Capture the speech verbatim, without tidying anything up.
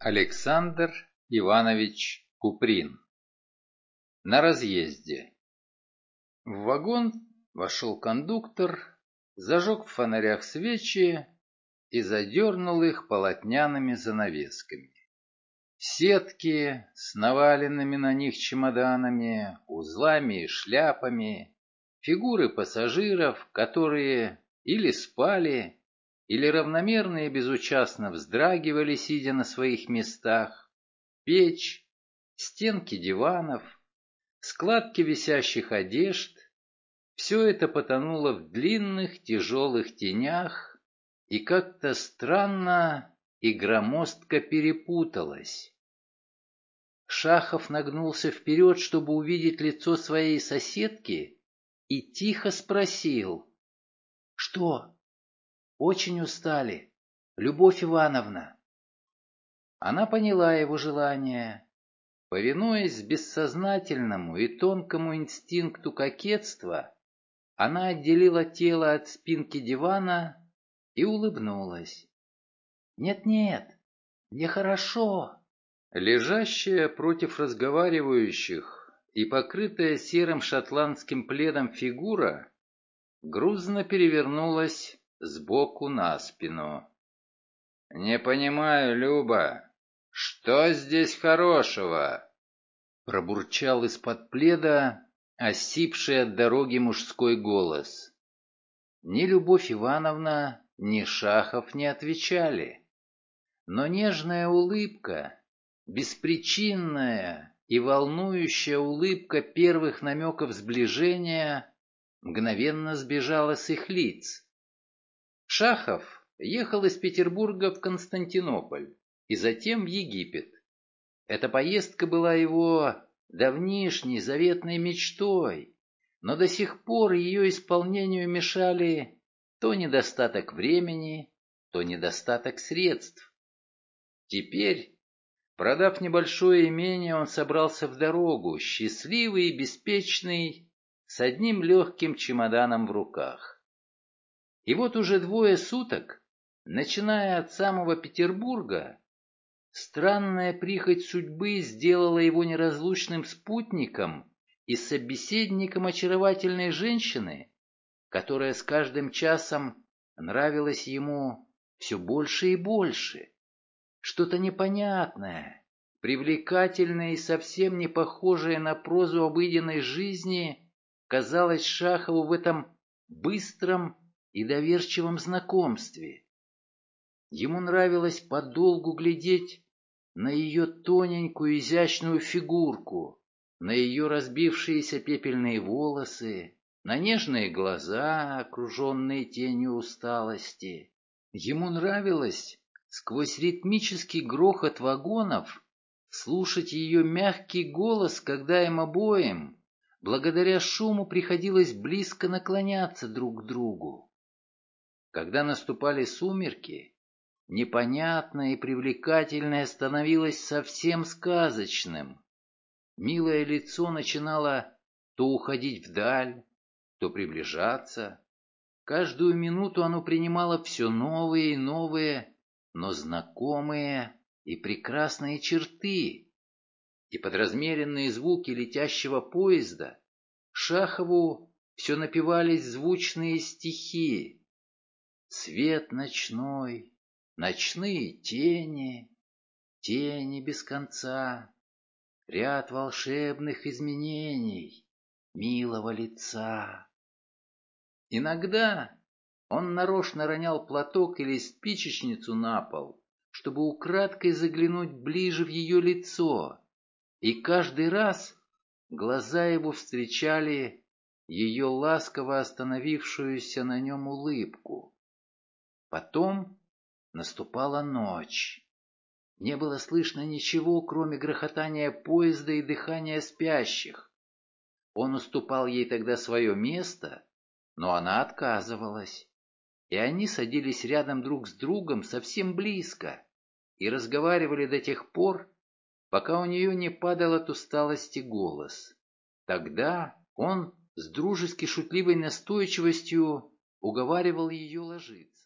Александр Иванович Куприн. На разъезде. В вагон вошел кондуктор, зажег в фонарях свечи и задернул их полотняными занавесками. Сетки с наваленными на них чемоданами, узлами и шляпами, фигуры пассажиров, которые или спали, или равномерно и безучастно вздрагивали, сидя на своих местах, печь, стенки диванов, складки висящих одежд — все это потонуло в длинных тяжелых тенях и как-то странно и громоздко перепуталось. Шахов нагнулся вперед, чтобы увидеть лицо своей соседки, и тихо спросил: «Что? Очень устали, Любовь Ивановна?» Она поняла его желание. Повинуясь бессознательному и тонкому инстинкту кокетства, она отделила тело от спинки дивана и улыбнулась. «Нет-нет, мне хорошо». Лежащая против разговаривающих и покрытая серым шотландским пледом фигура грузно перевернулась сбоку на спину. «Не понимаю, Люба, что здесь хорошего?» Пробурчал из-под пледа осипший от дороги мужской голос. Ни Любовь Ивановна, ни Шахов не отвечали. Но нежная улыбка, беспричинная и волнующая улыбка первых намеков сближения мгновенно сбежала с их лиц. Шахов ехал из Петербурга в Константинополь и затем в Египет. Эта поездка была его давнишней заветной мечтой, но до сих пор ее исполнению мешали то недостаток времени, то недостаток средств. Теперь, продав небольшое имение, он собрался в дорогу, счастливый и беспечный, с одним легким чемоданом в руках. И вот уже двое суток, начиная от самого Петербурга, странная прихоть судьбы сделала его неразлучным спутником и собеседником очаровательной женщины, которая с каждым часом нравилась ему все больше и больше. Что-то непонятное, привлекательное и совсем не похожее на прозу обыденной жизни казалось Шахову в этом быстром и доверчивом знакомстве. Ему нравилось подолгу глядеть на ее тоненькую изящную фигурку, на ее разбившиеся пепельные волосы, на нежные глаза, окруженные тенью усталости. Ему нравилось сквозь ритмический грохот вагонов слушать ее мягкий голос, когда им обоим, благодаря шуму, приходилось близко наклоняться друг к другу. Когда наступали сумерки, непонятное и привлекательное становилось совсем сказочным. Милое лицо начинало то уходить вдаль, то приближаться. Каждую минуту оно принимало все новые и новые, но знакомые и прекрасные черты. И под размеренные звуки летящего поезда Шахову все напевались звучные стихи. Свет ночной, ночные тени, тени без конца, ряд волшебных изменений милого лица. Иногда он нарочно ронял платок или спичечницу на пол, чтобы украдкой заглянуть ближе в ее лицо, и каждый раз глаза его встречали ее ласково остановившуюся на нем улыбку. Потом наступала ночь. Не было слышно ничего, кроме грохотания поезда и дыхания спящих. Он уступал ей тогда свое место, но она отказывалась, и они садились рядом друг с другом совсем близко и разговаривали до тех пор, пока у нее не падал от усталости голос. Тогда он с дружески шутливой настойчивостью уговаривал ее ложиться.